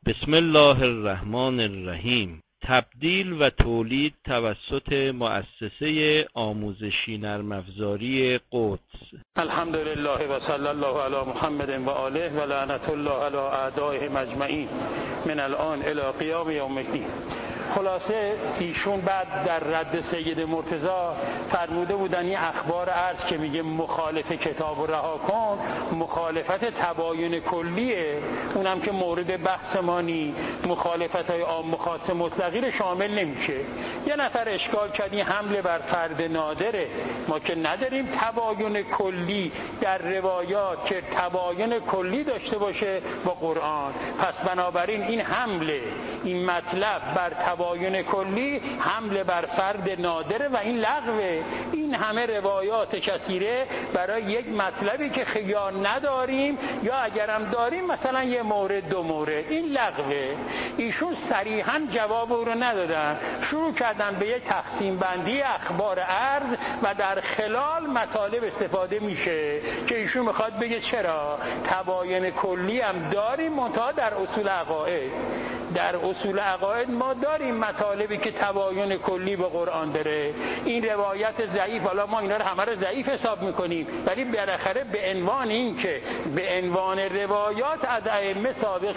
بسم الله الرحمن الرحیم. تبدیل و تولید توسط مؤسسه آموزشی نرم افزاری قدس. الحمدلله و صلی الله علی محمد و آله و لعنت الله علی اعدائهم اجمعین من الان الی قیام یوم الدین. خلاصه ایشون بعد در رد سید مرتضی فرموده بودن این اخبار عرض که میگه مخالف کتاب و رها کن، مخالفت تباین کلیه، اونم که مورد بحث ما نی، مخالفت های عام و خاص مطلقی رو شامل نمیشه. یه نفر اشکال کرد این حمله بر فرد نادره، ما که نداریم تباین کلی در روایات که تباین کلی داشته باشه با قرآن، پس بنابراین این حمله، این مطلب بر تباین کلی حمله بر فرد نادره و این لغوه. این همه روایات کثیره برای یک مطلبی که خیال نداریم یا اگرم داریم مثلا یه مورد دو مورد، این لغوه. ایشون صریحا جواب او رو ندادن، شروع کردن به یک تقسیم بندی اخبار عرض و در خلال مطالب استفاده میشه که ایشون میخواد بگه چرا تباین کلی هم داریم منتها در اصول عقاید. در اصول عقاید ما داریم مطالبی که تباین کلی به قرآن داره. این روایت ضعیف، حالا ما اینا رو همه رو ضعیف حساب میکنیم، ولی بالاخره به عنوان این که به عنوان روایات از ائمه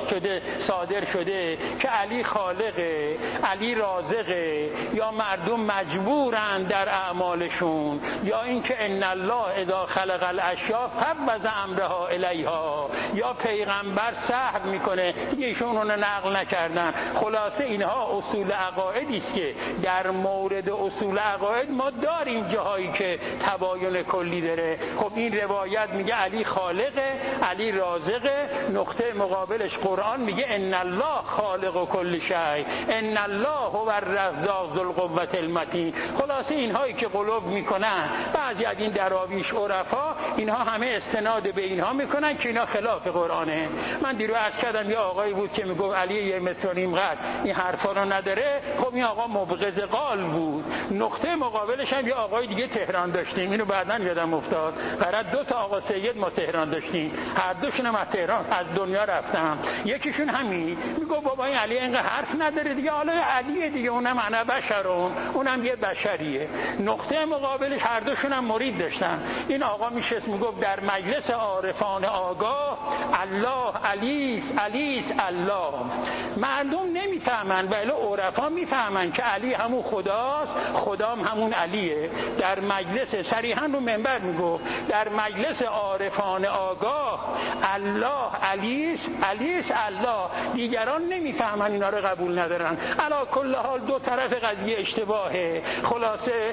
صادر شده که علی خالقه، علی رازقه، یا مردم مجبورن در اعمالشون، یا اینکه ان الله اذا خلق الاشیاء فوض امرها الیها، یا پیغمبر سهو میکنه، ایشون اون نقل نکردن. خلاصه اینها اصول عقایدی است که در مورد اصول عقاید ما داریم جاهایی که تباین کلی داره. خب این روایت میگه علی خالقه، علی رازقه، نقطه مقابلش قرآن میگه ان الله خالق کل شیء، ان الله هو الرزاق ذو القوة المتین. خلاصه اینهایی که قلوب میکنن بعضی از این دراویش عرفا، اینها همه استناد به اینها میکنن که اینا خلاف قرآنه. من دیروز عرض کردم یه آقایی بود که میگفت علی یه متر و نیم قد، این حرفا رو نداره. خب این آقا مبغض قال بود. نقطه مقابلش هم یه آقای دیگه تهران داشتیم، اینو بعداً یادم افتاد، برای دو تا آقا سید ما تهران داشتیم، هر دوشون هم از تهران از دنیا رفتن. یکیشون همین میگه بابا این علی اینقدر حرف نداره دیگه، حالا علیه دیگه، اونم انا بشرون، اونم یه بشریه. نقطه مقابلش هر دوشون هم مرید داشتن. این آقا میشست میگفت در مجلس عارفان آگاه الله علیس علیس الله. مردم نمیفهمن ولی عرفا میفهمن که علی همون خداست، خدام همون علیه. در مجلس صریحا رو منبر میگفت در مجلس عارفان آگاه الله علیس علیس الله. دیگران نمیفهمن، اینا رو قبول ندارن. علی کل حال دو طرف قضیه اشتباهه. خلاصه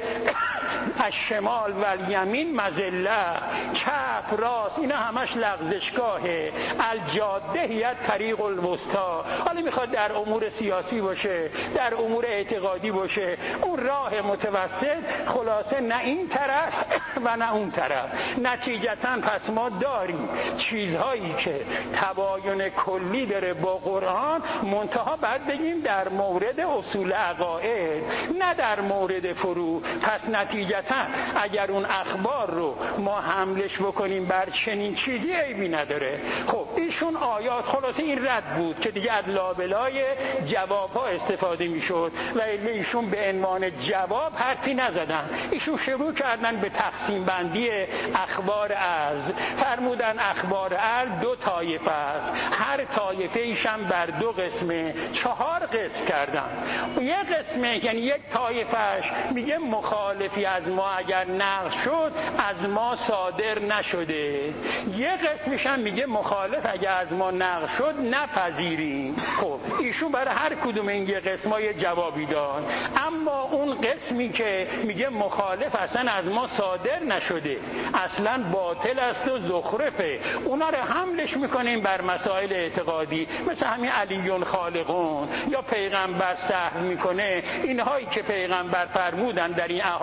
الشمال و الیمین مذله، چپ راست اینا همش لغزشگاهه. الجاده هی طریق الوسطی. حالا میخواد در امور سیاسی باشه، در امور اعتقادی باشه، اون راه متوسط. خلاصه نه این طرف و نه اون طرف. نتیجتا پس ما داریم چیزهایی که تباین کلی داره با قرآن، منتها بعد بگیم در مورد اصول عقاید نه در مورد فروع. پس نتیجتا اگر اون اخبار رو ما حملش بکنیم بر چنین چیزی عیبی نداره. خب ایشون آیات، خلاصه این رد بود که دیگه از لابلای جوابها استفاده میشد و ایشون به عنوان جواب حرفی نزدن. ایشون شروع کردن به تقسیم بندی اخبار عرض. فرمودن اخبار عرض دو طایفه است، هر طایفه ایشم بر دو قسمه، 4 قسم کردن. یک قسمه یعنی یک طایفهش میگه مخالفی از ما اگر نقل شد از ما صادر نشده. یک قسمش هم میگه مخالف اگر از ما نقل شد نپذیریم. خب ایشون برای هر کدوم این یه قسمای جوابی داد. اما اون قسمی که میگه مخالف اصلا از ما صادر نشده، اصلا باطل است و زخرفه، اونا رو حملش میکنیم بر مسائل اعتقادی، مثل همین علیون خالقون، یا پیغمبر سهو میکنه. اینهایی که پیغمبر فرمودن در این احادیث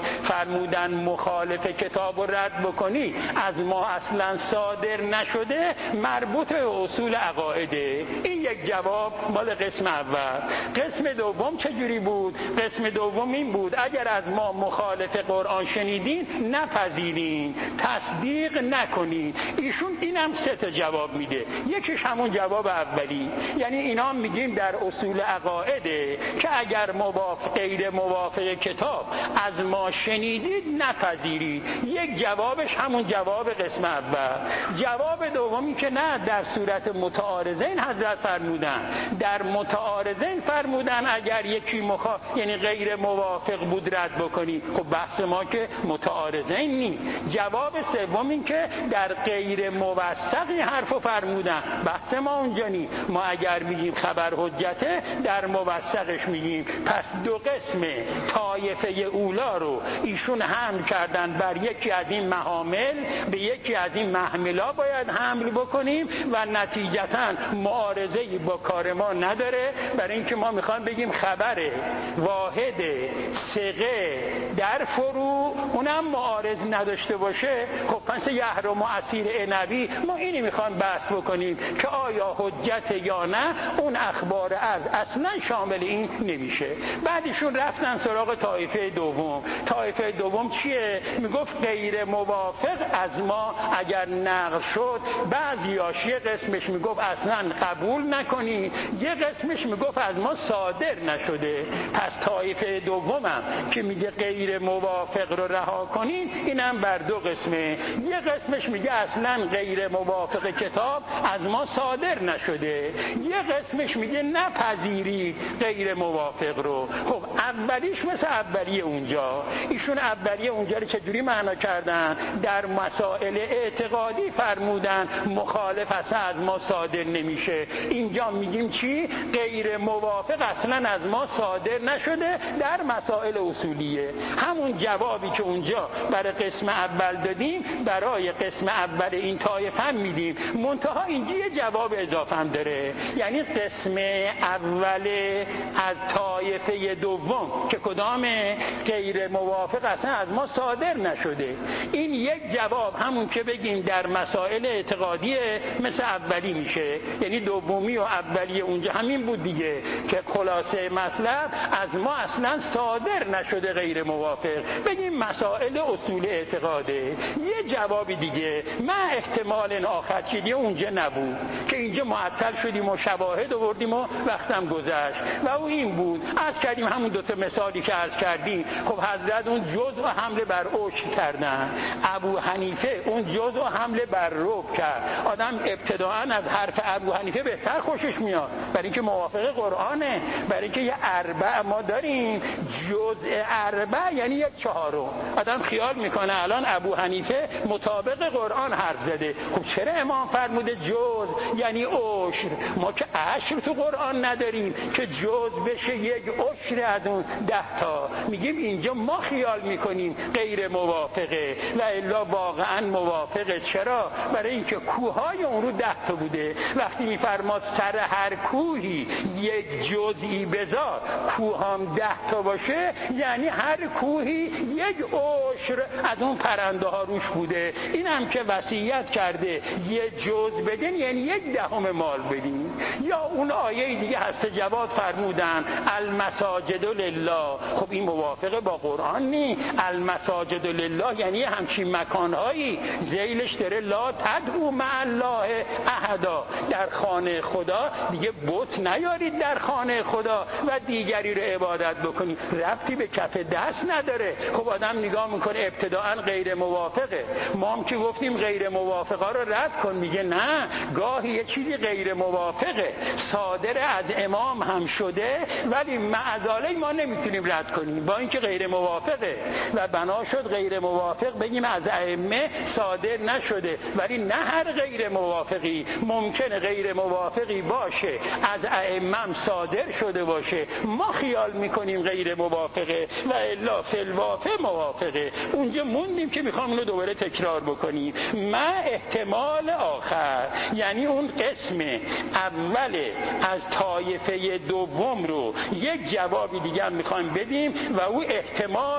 فرمودن مخالف کتاب رو رد بکنی از ما اصلا صادر نشده، مربوط به اصول عقایده. این یک جواب مال قسم اول. قسم دوم چجوری بود؟ قسم دوم این بود اگر از ما مخالف قرآن شنیدین نپذیرین، تصدیق نکنین. ایشون اینم سه تا جواب میده. یکیش همون جواب اولی، یعنی اینا میگیم در اصول عقایده که اگر غیر موافق کتاب از ما شنیدید نپذیرید. یک جوابش همون جواب قسم اول. جواب دومی که نه، در صورت متعارضین حضرت فرمودن، در متعارضین فرمودن اگر یکی یعنی غیر موافق بود رد بکنی. خب بحث ما که متعارضین نیست. جواب سوم این که در غیر موثقی حرفو فرمودن، بحث ما اونجا نیست. ما اگر میگیم خبر حجته در موثقش میگیم. پس دو قسم طایفه اولا رو ایشون حمل کردن بر یکی از این محامل، به یکی از این محملا باید حمل بکنیم و نتیجتاً معارضه‌ای با کار ما نداره. برای اینکه ما میخوایم بگیم خبر واحد ثقه در فرو اونم معارض نداشته باشه. خب پس یحرم اسیر نبی ما اینی میخوایم بحث بکنیم که آیا حجت یا نه. اون اخبار از اصلا شامل این نمیشه. بعدشون رفتن سراغ طایفه دوم. طایفه دوم چیه؟ میگفت غیر موافق از ما اگر نقل شد، بعضیاش یه قسمش میگفت اصلا قبول نکنی، یه قسمش میگفت از ما صادر نشده. پس طایفه دومم که میگه غیر موافق رو رها کنین، اینم بر دو قسمه. یه قسمش میگه اصلا غیر موافق کتاب از ما صادر نشده، یه قسمش میگه نپذیری غیر موافق رو. خب اولیش مثل اولیه اونجا. ایشون اولیه اونجا رو چجوری معنا کردن؟ در مسائل اعتقادی فرمودن مخالف از ما صادر نمیشه. اینجا میگیم چی؟ غیر موافق اصلا از ما صادر نشده در مسائل اصولیه. همون جوابی که اونجا برای قسم اول دادیم برای قسم اول این طایفه هم میدیم. منتها اینجا یه جواب اضافه هم داره، یعنی قسم اول از طایفه دوم که کدام غیر موافق اصلا از ما صادر نشده. این یک جواب همون که بگیم در مسائل اعتقادی مثل اولی میشه. یعنی دومی و اولی اونجا همین بود دیگه که خلاصه مطلب از ما اصلا صادر نشده غیر موافق. بگیم مسائل اصول اعتقاده. یه جوابی دیگه ما احتمال آخر چیدی اونجا نبود که اینجا معطل شدیم و شواهد آوردیم و وقتم گذشت و او این بود. از کردیم همون دوتا مثالی که عرض کردیم. خب حضرت اون جزء حمله بر عشر کردن، ابو حنیفه اون جزء حمله بر رب کرد. آدم ابتداءً از حرف ابو حنیفه بهتر خوشش میاد، برای اینکه موافق قرآنه. برای اینکه یه اربع ما داریم، جزء اربع یعنی یک چهارم. آدم خیال میکنه الان ابو حنیفه مطابق قرآن حرف زده. خب چرا امام فرموده جزء یعنی عشر؟ ما که عشر تو قرآن نداریم که جزء بشه یک عشر از اون 10 تا. میگیم اینجا ما خیال میکنیم غیر موافقه و الا واقعا موافقه. چرا؟ برای اینکه کوههای اون رو 10 تا بوده. وقتی میفرماد سر هر کوهی یک جزئی بذار، کوه هم 10 تا باشه، یعنی هر کوهی یک عشر از اون پرنده ها روش بوده. این هم که وصیت کرده یه جزء بدین یعنی 1/10 مال بدین. یا اون آیه دیگه هست جواد فرمودن المساجد لله. خب این موافقه با قرآن نی. المساجد لله یعنی همچین مکانهایی ذیلش داره لا تدعو مع الله احدا. در خانه خدا دیگه بت نیارید در خانه خدا و دیگری رو عبادت بکنید. ربطی به کف دست نداره. خب آدم نگاه میکنه ابتداءً غیر موافقه. ما هم که گفتیم غیر موافقه رو رد کن، میگه نه، گاهی یه چیزی غیر موافقه صادر از امام هم شده ولی معذاله ما نمیتونیم رد کنیم با اینکه غیر موافقه و بنا شد غیر موافق بگیم از ائمه صادر نشده. ولی نه هر غیر موافقی، ممکنه غیر موافقی باشه از ائمه صادر شده باشه، ما خیال میکنیم غیر موافقه و الا فی الواقع موافقه. اونجا موندیم که میخوام اینو دوباره تکرار بکنیم. ما احتمال آخر یعنی اون قسم اول از طایفه دوم رو یک جوابی دیگه هم میخوایم بدیم و او احتمال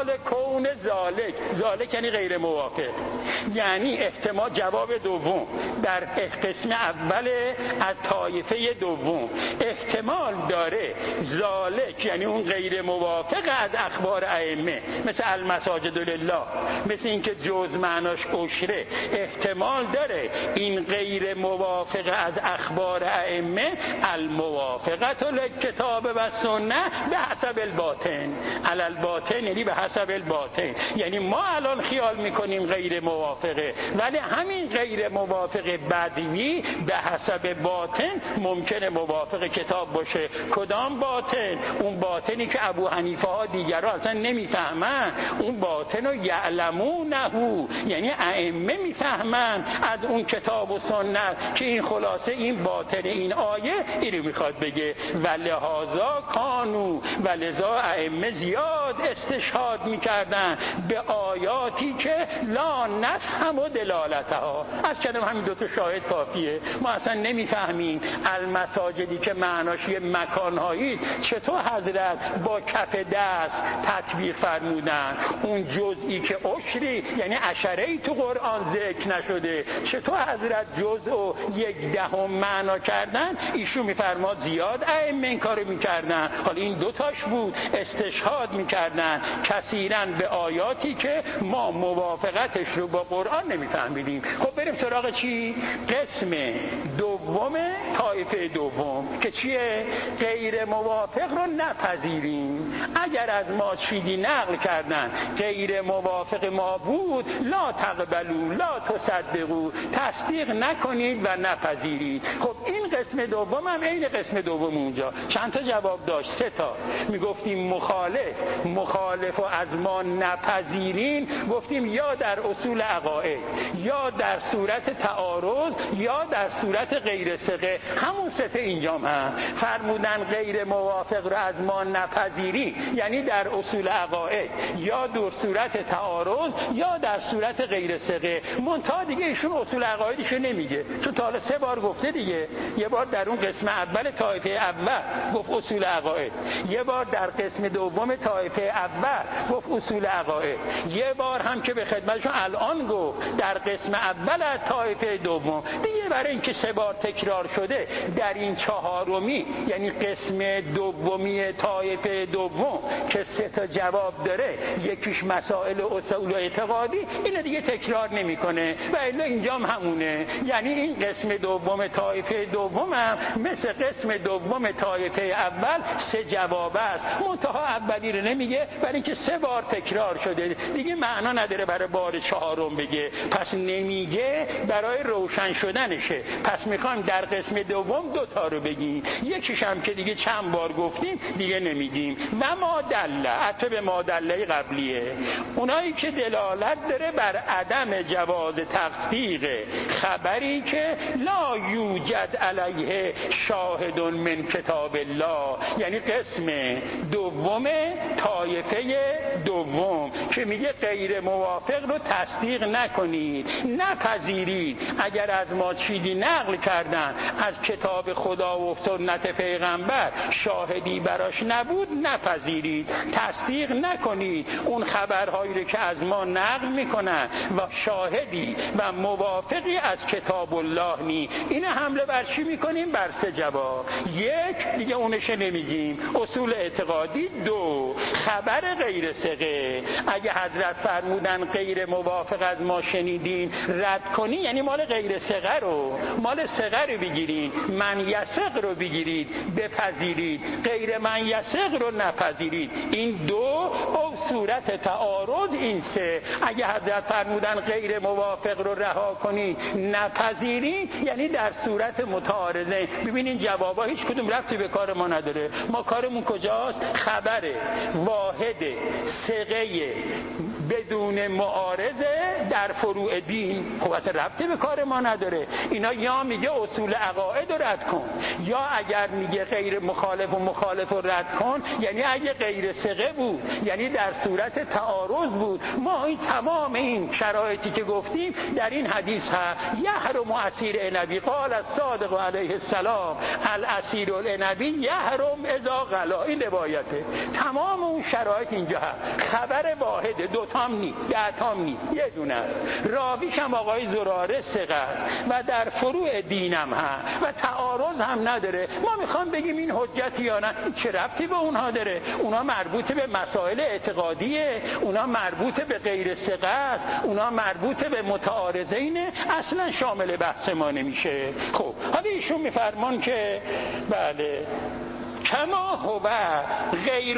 احتمال کون ذالک یعنی غیر موافق، یعنی احتمال جواب دوم در قسم اول از طایفه دوم احتمال داره ذالک یعنی اون غیر موافق از اخبار ائمه، مثل المساجد لله، مثل اینکه جز معناش عشره، احتمال داره این غیر موافق از اخبار ائمه الموافقت للکتاب و سنه به حسب الباطن، علی الباطن یعنی به حسب الباطن، یعنی ما الان خیال میکنیم غیر موافقه، ولی همین غیر موافق بدوی به حسب باطن ممکنه موافق کتاب باشه. کدام باطن؟ اون باطنی که ابو حنیفه ها دیگرها اصلا نمیفهمن، اون باطن رو یعلمونه، یعنی ائمه میفهمن از اون کتاب و سنت که این خلاصه این باطن این آیه اینو میخواد بگه. ولهذا کانو، ولذا ائمه زیاد استشهاد میکردن به آیاتی که لا نفهم و دلالتها. از کلمه همین دوتا شاهد کافیه، ما اصلا نمیفهمیم المساجدی که معناش یه مکانهایی چطور حضرت با کف دست تطبیق فرمودن، اون جزئی که عشری یعنی عشره‌ای تو قرآن ذکر نشده چطور حضرت جزء و 1/10 معنا کردن. ایشون میفرماد زیاد ائمه این کارو میکردن. حالا این دوتاش بود، استشهاد میکردن کثیراً به آیاتی که ما موافقتش رو با قرآن نمیفهمیدیم. خب بریم سراغ چی؟ قسم دوم طایفه دوم که چیه؟ غیر موافق رو نپذیریم. اگر از ما چیزی نقل کردن غیر موافق ما بود، لا تقبلوا لا تصدقوا، تصدیق نکنید و نپذیرید. خب این قسم دوم هم عین قسم دوم اونجا چند تا جواب داشت؟ 3 تا. میگفتیم مخالف و از ما نپذیرین، گفتیم یا در اصول عقاید، یا در صورت تعارض، یا در صورت غیر ثقه. همون 3 تا اینجا هم فرمودن غیر موافق رو از ما نپذیرین، یعنی در اصول عقاید یا در صورت تعارض یا در صورت غیر ثقه. منتها دیگه ایشون اصول عقایدشو نمیگه، چون تا حالا 3 بار گفته دیگه. یه بار در اون قسم اول طایفه اول گفت اصول عقاید، یه بار در قسم دوم طایفه اول گفت اصول عقاید، یه بار هم که به خدمتشون الان گفت در قسم اول از طایفه دوم. دیگه برای اینکه 3 بار تکرار شده در این 4می یعنی قسم دومی طایفه دوم که 3 تا جواب داره، یکیش مسائل اصول و اعتقادی، اینو دیگه تکرار نمیکنه و الا اینجا هم همونه. یعنی این قسم دوم طایفه دوم هم مثل قسم دوم طایفه اول 3 جواب است، منتها اولی رو نمیگه برای اینکه 3 بار تکرار شده، دیگه معنا نداره برای بار 4م بگه، پس نمیگه برای روشن شدنشه. پس میخوایم در قسم دوم 2 تا رو بگیم، یکیش هم که دیگه چند بار گفتیم دیگه نمیگیم. و ما دله، حتی به ما دله قبلیه، اونایی که دلالت داره بر عدم جواز تصدیق خبری که لا یوجد علیه شاهد من کتاب الله، یعنی قسم دوم طایفه دوم که میگه غیر موافق رو تصدیق نکنید، نپذیرید. اگر از ما چیزی نقل کردن از کتاب خدا و سنت پیغمبر شاهدی براش نبود، نپذیرید، تصدیق نکنید. اون خبرهایی رو که از ما نقل میکنن و شاهدی و موافقی از کتاب الله نی، این حمله بر چی میکنیم؟ بر 3 جواب. 1 دیگه اونش نمیگیم، اصول اعتقادی. 2 خبر غیر ثقه، اگه حضرت فرمودن غیر موافق از ما شنیدین رد کنی، یعنی مال غیر ثقه رو، مال ثقه رو بگیرید، من یثق رو بگیرید بپذیرید، غیر من یثق رو نپذیرید. این 2 او صورت تعارض. این 3 اگه حضرت فرمودن غیر موافق رو رها کنی نپذیرید، یعنی در صورت متعارضه. ببینین جوابا هیچ کدوم ربطی به کار ما نداره. ما کارمون کجاست؟ خبر واحد ثقه بدون معارضه در فروع دین. خب اصلا ربطی به کار ما نداره. اینا یا میگه اصول عقاید رو رد کن، یا اگر میگه غیر مخالف و مخالف رو رد کن، یعنی اگه غیر ثقه بود، یعنی در صورت تعارض بود. ما این تمام این شرایطی که گفتیم در این حدیث هست. یحرم اسیر عنبی قال الصادق علیه السلام الاسیر العنبی یحرم اذا غلا. این روایته. تمام اون شرایط اینجا هست. خبر واحده، دوتام نی، دهتام نی، یه دونه. راویش هم آقای زراره ثقه و در فروع دینم هست و تعارض هم نداره. ما میخوام بگیم این حجتی یا نه. چه ربطی به اونها داره؟ اونا مربوط به مسائل اعتقادیه، اونا مربوط به غیر ثقه است، اونا مربوط به متعارضینه، اصلا شامل بحث ما نمیشه. خب حالا ایشون میفرمان که بله کما هو غیر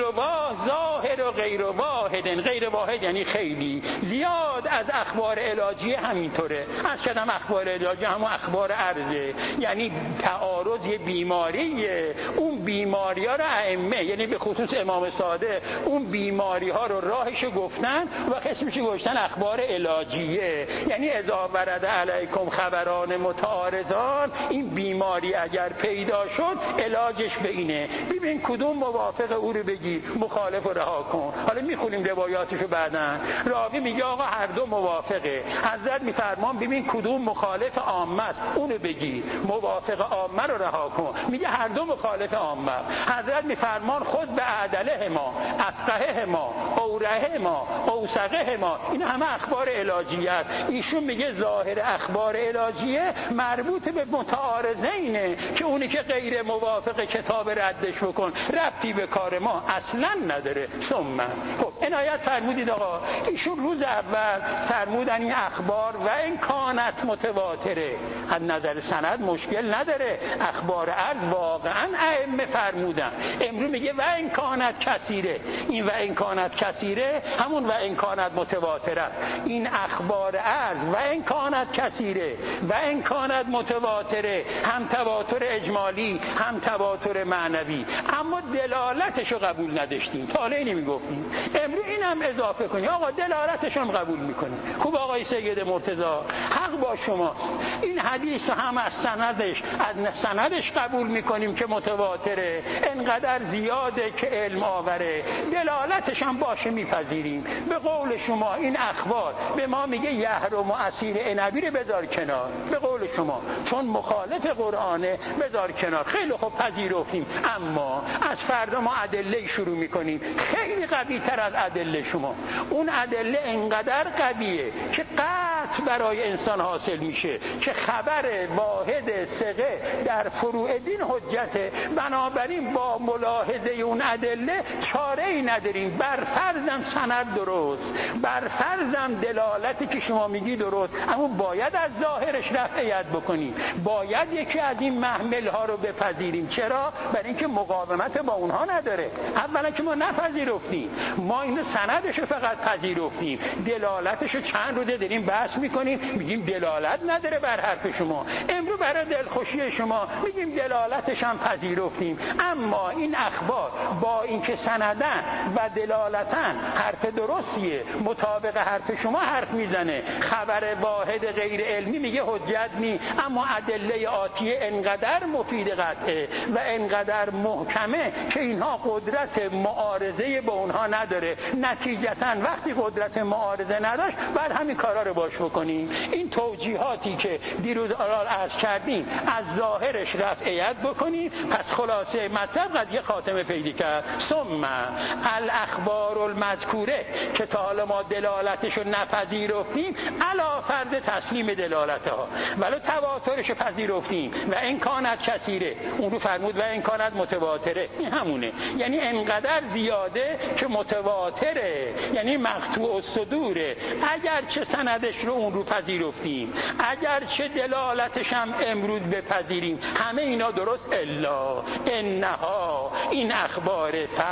ظاهر و غیر واحد. غیر واحد یعنی خیلی زیاد از اخبار علاجی همینطوره. از کدام اخبار علاجی؟ همون اخبار عرضه. یعنی تعارض یه بیماریه. اون بیماری ها رو ائمه، یعنی به خصوص امام صادق، اون بیماری ها رو راهش گفتن و قسمش گفتن اخبار علاجیه. یعنی اذا ورد علیکم خبران متعارضان، این بیماری اگر پیدا شد علاجش به اینه. ببین کدوم موافق او رو بگی، مخالف رو رها کن. حالا میخونیم روایاتشو بعدن. راوی میگه آقا هر دو موافقه. حضرت میفرمان ببین کدوم مخالف عامه است، اونو بگی. موافق عامه رو رها کن. میگه هر دو مخالف عامه. حضرت میفرمان خود به عدله ما، افقه ما، اوره ما، اوسقه ما. این همه اخبار علاجیه است. ایشون میگه ظاهر اخبار علاجیه مربوط به متعارضینه که اونی که غیر موافق کتاب ردش بکن، ربطی به کار ما اصلا نداره. ثم خب عنایت فرمودید آقا ایشون روز اول فرمودن این اخبار و این کانت متواتره، از نظر سند مشکل نداره. اخبار عرض واقعا ائمه فرمودن. امروز میگه و این کانت کثیره. این و این کانت کثیره همون و این کانت متواتره. این اخبار عرض و این کانت کثیره و این کانت متواتره، هم تواتر اجمالی هم تواتر معنوی، اما دلالتش رو قبول نداشتیم. تا حالا نمیگفتیم. امروز این هم اضافه کنیم آقا دلالتش هم قبول میکنیم. خوب آقای سید مرتضی حق با شما. این حدیث هم از سندش قبول میکنیم که متواتره، انقدر زیاده که علم آوره. دلالتش هم باشه میپذیریم. به قول شما این اخبار به ما میگه یحرم اسیر عنبی رو بذار کنار. به قول شما چون مخالف قرآنه بذار کنار. خیلی خوب پذیرفتیم. اما از فردا ما ادله شروع میکنیم خیلی قوی تر از ادله شما. اون ادله انقدر قویه که قطع برای انسان حاصل میشه که خبر واحد ثقه در فروع دین حجته. بنابراین با ملاحظه اون ادله چاره ای نداریم. بر فرضم سند درست، بر فرضم دلالتی که شما میگی درست، اما باید از ظاهرش رفعیت بکنیم. باید یکی از این محمل ها رو بپذیریم. چرا؟ برای اینکه مقاومت با اونها نداره. اولا که ما نپذیرفتیم، ما اینو سندش رو فقط پذیرفتیم، دلالتش رو چند روزه داریم بحث میکنیم، میگیم دلالت نداره بر حرف شما. امروز برای دلخوشی شما میگیم دلالتش هم پذیرفتیم. اما این اخبار با اینکه سندن و دلالتن حرف درستیه، مطابق حرف شما حرف میزنه، خبر واحد غیر علمی میگه حجت نی، اما ادله آتیه انقدر مفید قطعه و انقدر محکمه که اینها قدرت معارضه با اونها نداره. نتیجتاً وقتی قدرت معارضه نداشت بعد همین کارا رو باش بکنیم. این توجیهاتی که دیروز عرض کردیم از ظاهرش رفعیت بکنیم. پس خلاصه مطلب قضیه خاتمه پیدا کرد. ثم الاخبار المذکوره که تا حالا ما دلالتش رو نپذیرفتیم علا فرض تسلیم دلالتها، ولی تواترش رو پذیرفتیم و این کانت کثیره. اون رو فرمود و این کانت متواتره. این همونه، یعنی انقدر زیاده که متواتره، یعنی مقطوع الصدوره. اگر چه سندش رو رو اون رو پذیرفتیم، اگر چه دلالتش هم امروز بپذیریم، همه اینا درست الا انها، این اخبار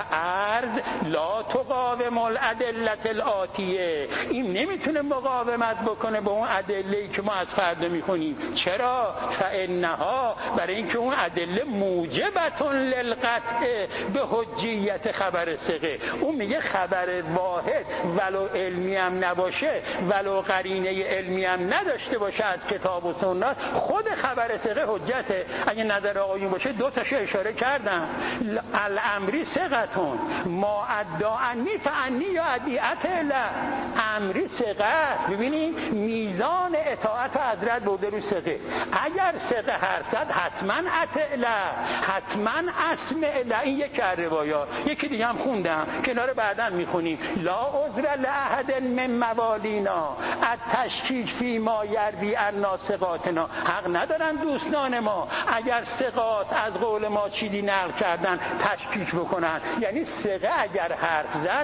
فعرض لا تقاوم الادله الاتیه، این نمیتونه مقاومت بکنه با اون ادله‌ای که ما از فردا میخونیم. چرا؟ فانها، برای اینکه اون ادله موجبتون للقطع به حجیت خبر ثقه. اون میگه خبر واحد ولو علمی هم نباشه، ولو قرینه علمی هم نداشته باشه از کتاب و سنت، خود خبر ثقه حجته. اگه نظر آقایون باشه دو تاشو اشاره کردم، الامری ثقتون ما ادعا انی فانی یا ادیعت له، امری ثقه. ببینید میزان اطاعت حضرت برده رو ثقه. اگر ثقه حرف زد حتما اطع له، حتما اسمع له. این یک روایات، یکی دیگه هم خوندم کنار بعداً میخونیم، لا عذر لاحد من موالینا التشکیک فی ما یروی عنا ثقاتنا. حق ندارن دوستان ما اگر ثقات از قول ما چیزی نقل کردن تشکیک بکنن. یعنی ثقه اگر حرف زد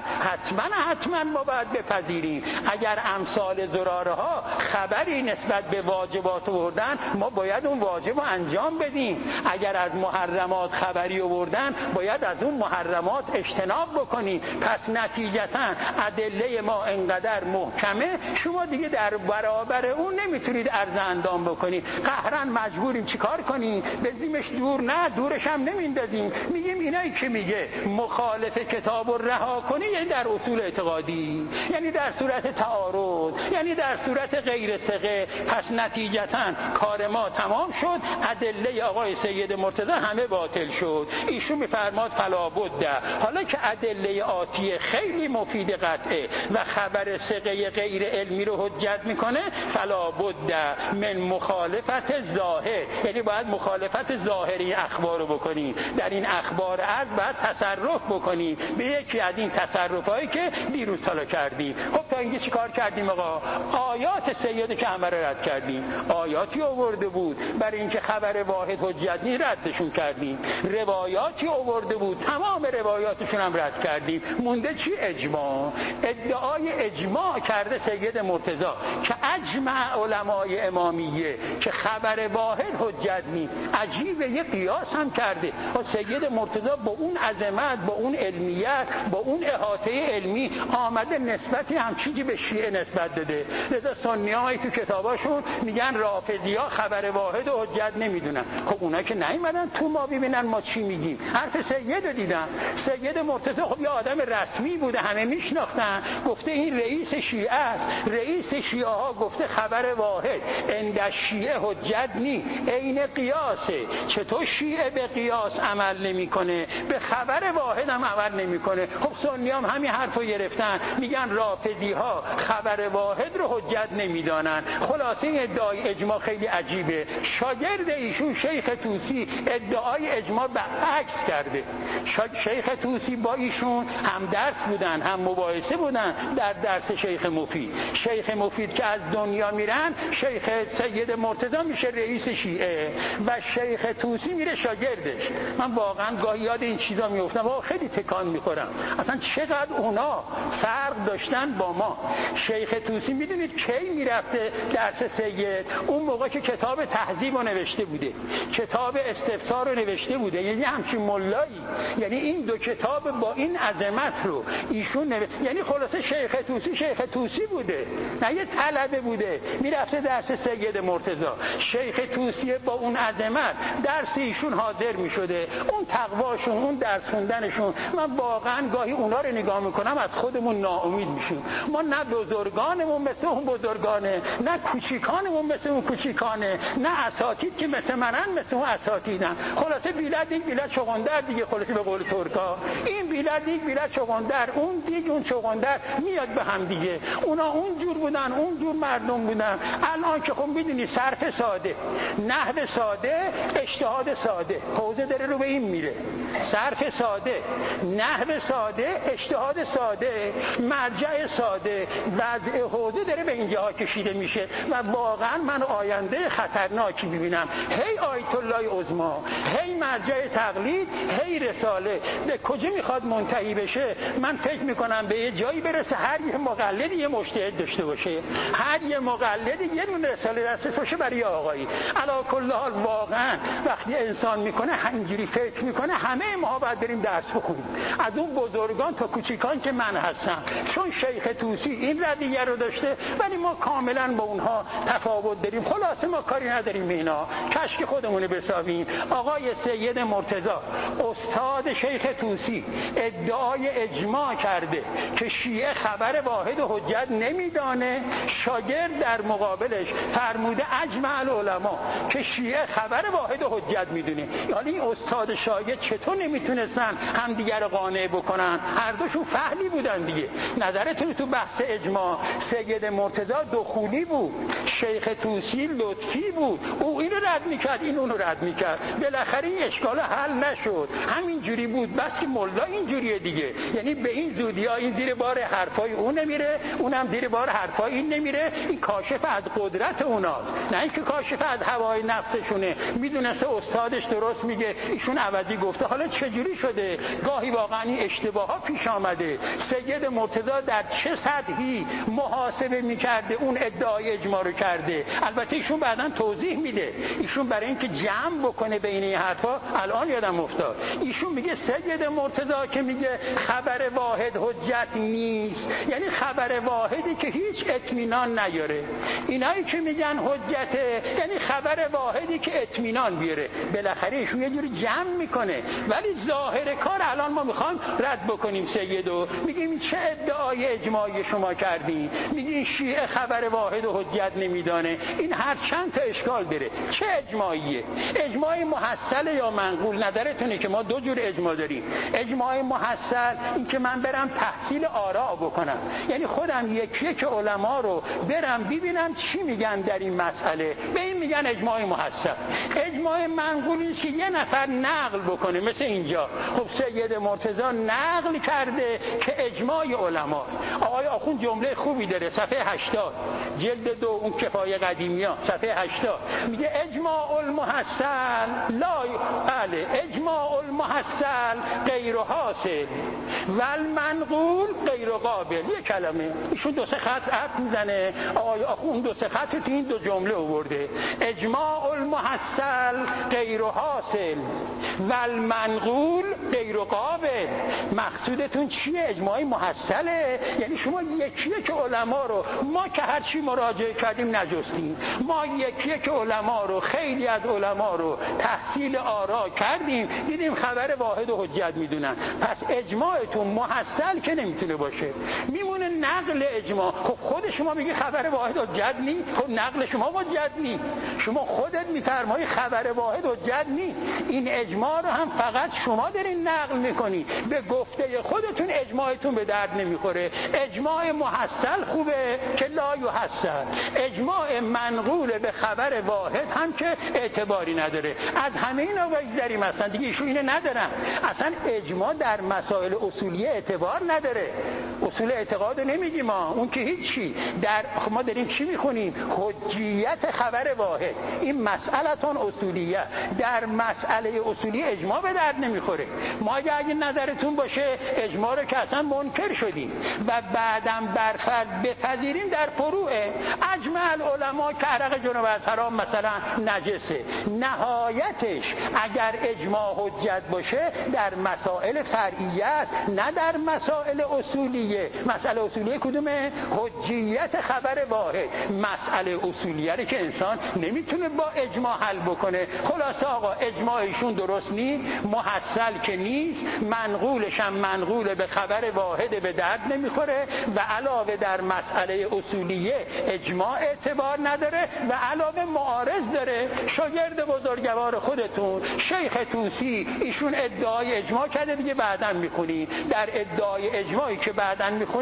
حتما ما باید بپذیریم. اگر امثال زراره ها خبری نسبت به واجبات آوردن، ما باید اون واجب رو انجام بدیم. اگر از محرمات خبری آوردن، باید از اون محرمات اجتناب بکنیم. پس نتیجتا ادله ما انقدر محکمه، شما دیگه در برابر اون نمیتونید عرض اندام بکنید. قهرن مجبوریم چیکار کنیم؟ بزیمش دور؟ نه، دورش هم نمیندازیم. میگیم اینایی که میگه مخالف کتاب رو رها کنی، یعنی در اصول اعتقادی، یعنی در صورت تعارض، یعنی در صورت غیر ثقه. پس نتیجتا کار ما تمام شد، ادله آقای سید مرتضی همه باطل شد. ایشون میفرماد فلا بد، حالا که ادله آتیه خیلی مفید قطعه و خبر ثقه غیر علمی رو حجت میکنه، فلا بد من مخالفت ظاهر، یعنی باید مخالفت ظاهری اخبار رو بکنیم. در این اخبار از باید تصرف بکنیم به یکی از این تصرفایی که دیروز سالا کردیم. خب تا اینکه چی کار کردیم آقا؟ آیات سید که همه رو رد کردیم. آیاتی آورده بود برای اینکه خبر واحد حجت نیست، ردشون کردیم. روایاتی آورده بود، تمام روایاتشون هم رد کردیم. مونده چی؟ اجماع. ادعای اجماع کرده سید مرتضی که اجمع علمای امامیه که خبر واحد حجت نیست. عجیبه، یه قیاس هم کرده. سید مرتضی با اون عظمت، با اون علمیت، با اون احاطه علمی آمده نسبتی هم چیزی به شیعه نسبت داده. لذا سنی‌ها تو کتاباشون میگن رافضی‌ها خبر واحد و حجت نمیدونن. خب اونا که نیومدن تو ما ببینن ما چی میگیم. حرف سید رو دیدن. سید مرتضی خب یه آدم رسمی بوده، همه میشناختن. گفته این رئیس شیعه است. رئیس شیعه ها گفته خبر واحد عند شیعه حجت نی، عین قیاسه. چطور شیعه به قیاس عمل نمیکنه، به خبر واحد هم عمل نمیکنه؟ خب سنی هم همین حرفو گرفتن، میگن رافضی ها خبر واحد رو حجت نمیدانن. خلاصه این ادعای اجماع خیلی عجیبه. شاگرد ایشون شیخ طوسی ادعای اجماع برعکس کرده. شیخ طوسی با ایشون هم درس بودن، هم مباحثه بودن در درس شیخ مفید. شیخ مفید که از دنیا میرن، شیخ سید مرتضی میشه رئیس شیعه و شیخ طوسی میره شاگردش. من واقعا گاهی یاد این چیزا میافتم، واقعا خیلی تکان میخورم. اصلا چقدر اونا فرق داشتن با ما. شیخ طوسی میدونید کی میرفته درس سید؟ اون موقع که کتاب تهذیب رو نوشته بوده، کتاب استفسار رو نوشته بوده. یعنی همچین ملایی، یعنی این دو کتاب با این عظمت رو ایشون یعنی خلاصه شیخ طوسی بوده، نه یه طلبه بوده میرفته درس سید مرتضی. شیخ طوسی با اون عظمت درس ایشون حاضر میشده، اون تقواشون، اون درس خوندنشون. من واقعا گاهی اونا رو نگاه میکنم از خودمون ناامید میشیم. ما نه بزرگانمون مثل اون بزرگانه، نه کوچیکانمون مثل اون کوچیکانه، نه اساتید که مثل منن مثل اون اساتیدن. خلاصه بیلد یک بیلد چغندر دیگه. خلاصه به قول ترکا این بیلد یک بیلد چغندر، اون دیگه اون چغندر میاد به هم دیگه. اونا اون جور بودن، اون جور مردم بودن. الان که خب میدونی صرف ساده، نحو ساده، اجتهاد ساده، حوزه داره رو به این میره. صرف ساده، نحو ساده، اجتهاد ساده، مرجع ساده، وضع حوزه داره به اینجاها کشیده میشه و واقعا من آینده خطرناکی میبینم. هی آیت الله عظمی، هی مرجع تقلید، هی رساله به کجا میخواد منتهی بشه؟ من فکر میکنم به یه جایی برسه هر یه مقلد یه مجتهد داشته باشه، هر یه مقلد یه دونه رساله دستش باشه برای آقایی. علی کل حال واقعا وقتی انسان میکنه همینجوری فکر میکنه همه ما باید بریم درس بخونیم، از اون بزرگان تا کوچیکان که من هستم، چون شیخ طوسی این ردیه رو داشته ولی ما کاملا با اونها تفاوت داریم. خلاصه ما کاری نداریم به اینا، کشک خودمونه بسازیم. آقای سید مرتضی استاد شیخ طوسی ادعای اجماع کرده که شیعه خبر واحد و حجت نمیدانه، شاگرد در مقابلش فرموده اجمع العلماء که شیعه خبر واحد و حجت میدونه. یعنی استاد شاگرد چطور نمیتونستن همدیگر رو قانع بکنن؟ هر دوشون فهمی بودن دیگه. نظرتون تو بحث اجماع سید مرتضی دخولی بود، شیخ طوسی لطفی بود، او اینو رد میکرد، این اونو رد میکرد، بالاخره این اشکال حل نشد، همین جوری بود. بس که ملا اینجوریه دیگه، یعنی به این زودی ها این زیر بار حرفای اون نمیره، اونم زیر بار حرفای این نمیره. این کاشف از قدرت اوناست، نه اینکه کاشف از هوای نفسشونه. میدونسته استادش درست میگه، ایشون عوضی گفته. حالا چجوری شده؟ گاهی واقعا این اشتباه ها پیش آمده. سید مرتضی در چه سطحی محاسبه میکرده اون ادعای اجماع رو کرده؟ البته ایشون بعداً توضیح میده. ایشون برای اینکه جمع بکنه بین این حرفا، الان یادم افتاد، ایشون میگه سید مرتضی که میگه خبر واحد حجت نیست، یعنی خبر واحدی که هیچ اطمینان نیاره. اینایی که میگن حجته یعنی خبر واحدی که اطمینان بیاره. بالاخره ایشون یه جوری جمع میکنه، ولی ظاهر کار الان ما میخوام رد بکنیم. سیدو میگیم چه ادعای اجماعی شما کردین؟ میگین شیعه خبر واحد و حجت نمیدانه. این هر چند تا اشکال داره. چه اجماعیه؟ اجماع محصل یا منقول؟ نظرتونه که ما دو جور اجماع داریم. اجماع محصل این که من برم تحصیل آراء بکنم، یعنی خودم یکی که علما رو برم ببینم چی میگن در این مسئله، به این میگن اجماع محصل. اجماع منقول این که یه نفر نقل بکنه، مثل اینجا. خب سید مرتضی نقل کرده که اجماع علما. آقای آخوند جمله خوبی داره، صفحه 80 جلد 2 اون کفایه قدیمی‌ها، صفحه 80 میگه اجماع المحصل لا بله اجماع المحصل غیر حاصل و المنقول غیر قابل. یه کلمه ایشون دو سه خط حرف میزنه، آقای آخوند دو سه خط تو این دو جمله آورده. اجماع المحصل غیر حاصل و المنقول غیر قابل. مقصودتون چیه؟ اجماع محصله یعنی شما یکیه که علما رو، ما که هر چی مراجعه کردیم نجستیم، ما یکیه که علما رو، خیلی از علما رو تحصیل آرا کردیم، دیدیم خبر واحد و حجت میدونن. پس اجماعتون محصل که نمیتونه باشه، میمونه نقل اجماع. خب خود شما میگی خبر واحد و حجت نی، خب نقل شما حجت نی، شما خودت میفرمایی خبر واحد و حجت نی. این اجماع رو هم فقط شما دارین نقل میکنی، به گفته خودتون اجماعتون به درد نمیخوره. اجماع محصل خوبه که لا یحصل، اجماع منقول به خبر واحد هم که اعتباری نداره. از همه اینا بگذریم، اصلا دیگه ایشون اینه ندارن. اصلا اجماع در مسائل اصولیه اعتبار نداره. اصول اعتقاد نمیگیم ما، اون که هیچی. در ما داریم چی میخونیم؟ حجیت خبر واحد. این مسئلتون اصولیه. در مسئله اصولی اجماع به درد نمیخوره. ما اگه نظرتون باشه اجماع رو که اصلا منکر شدیم و بعدم برفرض بپذیریم در فروع اجمع العلماء که عرق جنوب از حرام مثلا نجسه. نهایتش اگر اجماع حجت باشه در مسائل فرعیت، نه در مسائل اصولیه. مسئله اصولیه کدومه؟ حجیت خبر واحد. مسئله اصولیه رو که انسان نمیتونه با اجماع حل بکنه. خلاصه آقا اجماعشون درست نیست، محصل که نیست، منقولش هم منقول به خبر واحد به درد نمیخوره و علاوه در مسئله اصولیه اجماع اعتبار نداره و علاوه معارض داره. شاگرد بزرگوار خودتون شیخ طوسی ایشون ادعای اجماع کرده دیگه، بعداً میخونین در ادعای اجماعی که بعداً میخونین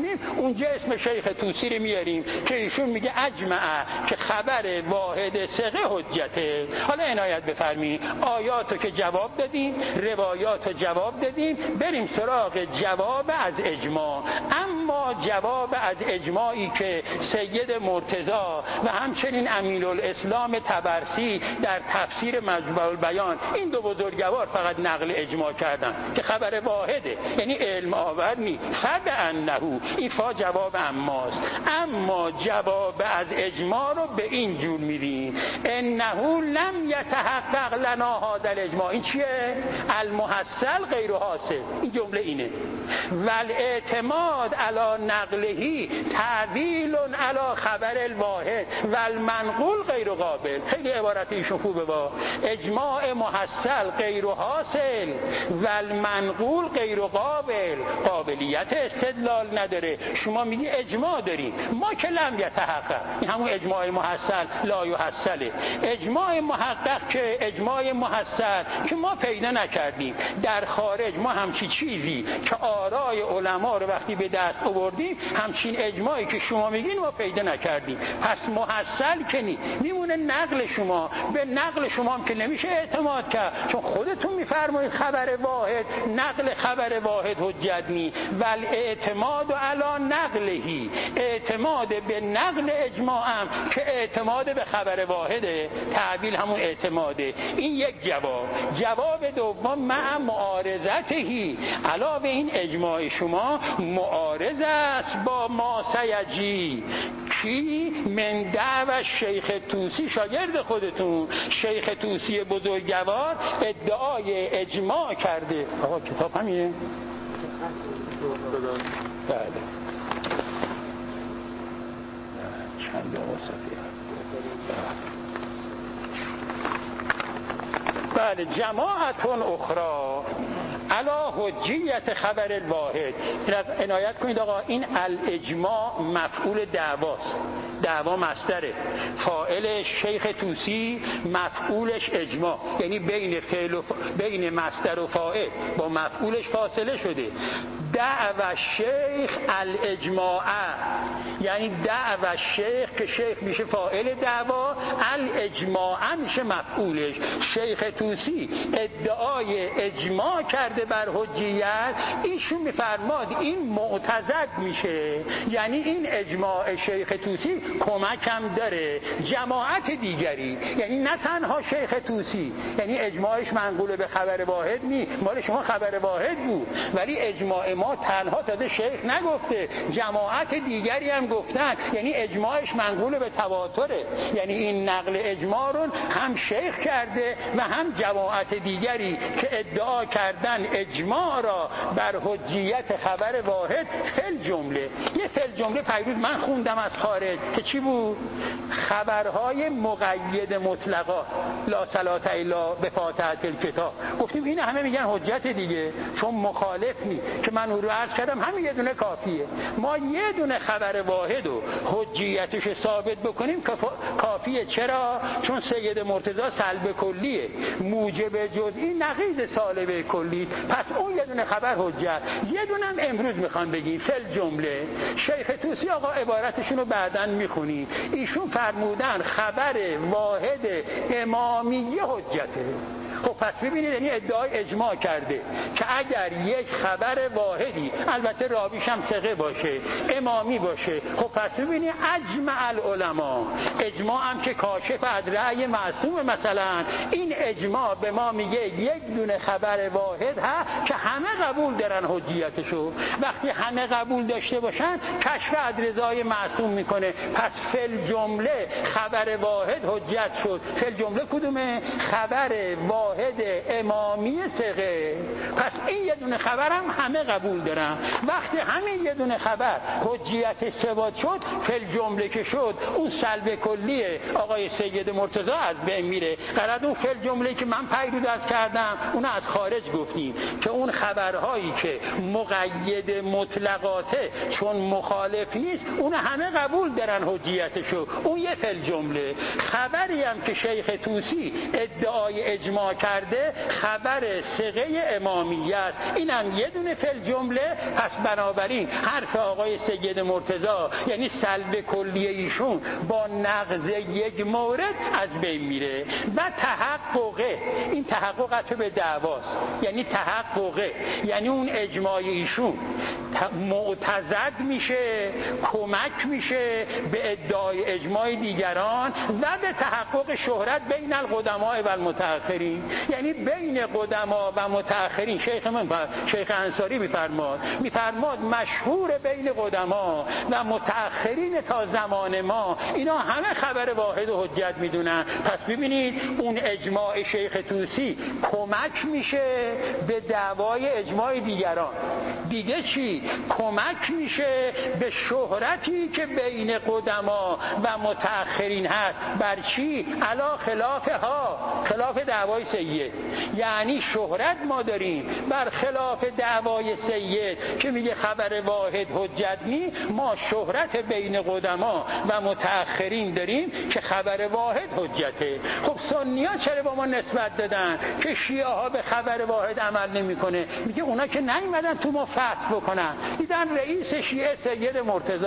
اونجا اسم شیخ طوسی رو میاریم که ایشون میگه اجمع که خبر واحد ثقه حجته. حالا عنایت بفرمایید، آیاتو که جواب دادیم، روایاتو جواب دادیم، بریم سراغ جواب از اجماع. اما جواب از اجماعی که سید مرتضی و همچنین امین‌الاسلام طبرسی در تفسیر مجموع البیان، این دو بزرگوار فقط نقل اجماع کردن که خبر واحده، یعنی علم آور نی. فبأنه، این فا جواب اماست. اما جواب از اجماع رو به این جور میدیم: انه لم یتحقق لنا هذا الاجماع. این چیه؟ المحصل غیر حاصل. این جمله اینه: والاعتماد علی نقله تعویل علی خبر الواحد والمنقول غیر قابل. خیلی عبارت ایشون خوبه. با اجماع محصل غیر حاصل والمنقول غیر قابل، قابلیت استدلال نداره. شما میگی اجماع داریم، ما که لم یتحقق، این همون اجماع محصل لا یحصله. اجماع محقق که اجماع محصل که ما پیدا نکردیم در خارج. ما همچی چیزی که آرای علما رو وقتی به دست آوردیم، همچین اجماعی که شما میگین ما پیدا نکردیم. پس محصل که نی، میمونه نقل شما. به نقل شما هم که نمیشه اعتماد کرد، چون خودتون میفرمایید خبر واحد، نقل خبر واحد حجت نی. ول اعتماد علی نقلهی، اعتماد به نقل اجماع هم که اعتماد به خبر واحده، تعبیل همون اعتماده. این یک جواب. جواب دوم: مع معارضتهی، علاوه این اجماع شما معارض است با ما سیجی. کی؟ من دعوی شیخ طوسی، شاگرد خودتون شیخ طوسی بزرگوار ادعای اجماع کرده. آقا کتاب همینه؟ بله. چند صفحه؟ بله. جماعتون اخرى علا حجیت خبر الواحد. این از عنایت کنید آقا، این الاجماع مفعول دعواست. دعوا مصدره، فاعلش شیخ طوسی، مفعولش اجماع، یعنی بین مصدر و فاعل با مفعولش فاصله شده. دعوی شیخ الاجماع، یعنی دعوی شیخ که شیخ میشه فاعل دعوا، الاجماع میشه مفعولش. شیخ طوسی ادعای اجماع کرده بر حجیت. ایشون میفرماد این معتضد میشه، یعنی این اجماع شیخ طوسی کمک هم داره جماعت دیگری، یعنی نه تنها شیخ طوسی، یعنی اجماعش منقول به خبر واحد نی، مال شما خبر واحد بود، ولی اجماع ما تنها تازه شیخ نگفته، جماعت دیگری هم گفتن، یعنی اجماعش منقول به تواتره. یعنی این نقل اجماع رو هم شیخ کرده و هم جماعت دیگری که ادعا کردن اجماع را بر حجیت خبر واحد. فل جمله، یه فل جمله پیروز من خوندم از خارج که چی بود؟ خبرهای مقید مطلقا، لا صلاة الا بفاتحة الکتاب. گفتیم این همه میگن حجت دیگه، چون مخالف نی که من اون رو عرض کردم همین یه دونه کافیه. ما یه دونه خبر واحد و حجیتش ثابت بکنیم کافیه. چرا؟ چون سید مرتضی سلب کلیه، موجب جزئی نقیض سالب کلی. پس اون یه دونه خبر حجت. یه دونه هم امروز میخوان بگیم فل جمله. شیخ طوسی آقا عبارتشون رو بعداً میخونیم، ایشون فرمودن خبر واحد امامیه حجته. خب پس ببینید، یعنی ادعای اجماع کرده که اگر یک خبر واحدی، البته راویش هم ثقه باشه، امامی باشه، خب پس ببینید اجمع العلماء، اجماع هم که کاشف از رأی معصوم، مثلا این اجماع به ما میگه یک دونه خبر واحد ها که همه قبول دارن حجیتشو. وقتی همه قبول داشته باشن کشف از رضای معصوم میکنه. پس فل جمله خبر واحد حجت شد. فل جمله کدومه؟ خبر واحد امامی ثقه. پس این یه دونه خبر هم همه قبول دارن. وقتی همین یه دونه خبر حجیت ثبات شد، فل جمله که شد، اون سلب کلی آقای سید مرتضی از بین میره. قرار اون فل جمله که من پیروز کردم اون از خارج گفتیم که اون خبرهایی که مقید مطلقاته چون مخالف نیست، اون همه قبول دارن حجیتشو، اون یه فل جمله. خبری هم که شیخ طوسی ادعای اجماع کرده خبر ثقه امامیت. اینم یه دونه فل جمله. پس بنابراین حرف آقای سید مرتضی یعنی سلب کلیه ایشون با نقض یک مورد از بین میره. و تحققه، این تحقق به دعواست، یعنی تحققه یعنی اون اجماع ایشون معتضد میشه، کمک میشه به ادعای اجماع دیگران و به تحقق شهرت بین القدماء و المتأخرین. یعنی بین قدما و متأخرین شیخ انصاری میفرماد مشهور بین قدما و متأخرین تا زمان ما اینا همه خبر واحد و حجت میدونن. پس ببینید اون اجماع شیخ طوسی کمک میشه به دعوای اجماع دیگران. دیگه چی؟ کمک میشه به شهرتی که بین قدما و متأخرین هست. بر چی؟ علا خلاف دعوای سید. یعنی شهرت ما داریم بر خلاف دعوای سید که میگه خبر واحد حجت نی، ما شهرت بین قدما و متأخرین داریم که خبر واحد حجته. خب سنی ها چرا با ما نسبت دادن که شیعه ها به خبر واحد عمل نمیکنه؟ میگه اونا که نیومدن تو ما فتح بکنن، دیدن رئیس شیعه سید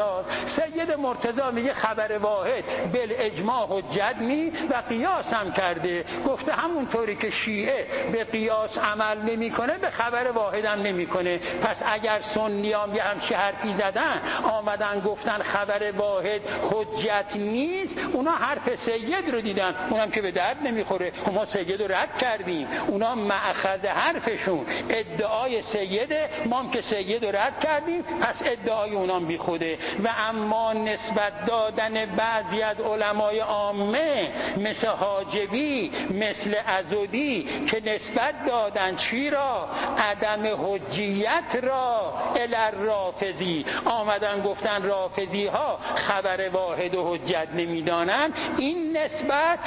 مرتضی میگه خبر واحد بالاجماع حجت نی و قیاس هم کرده، گفته همونطوری که شیعه به قیاس عمل نمیکنه به خبر واحد هم نمیکنه. پس اگر سنی هم یه همچی حرفی زدن آمدن گفتن خبر واحد حجت نیست، اونا حرف سید رو دیدن، اونم که به درد نمیخوره. ما سید رو رد کردیم، اونا مأخذ حرفشون ادعای سیده، ما هم که سید رو رد کردیم، پس ادعای اونام بی خوده. و اما نسبت دادن بعضی از علمای عامه مثل حاجبی، مثل عضدی که نسبت دادن چی را؟ عدم حجیت را الی رافضی، آمدن گفتن رافضی ها خبر واحد و حجت نمیدانن. این نسبت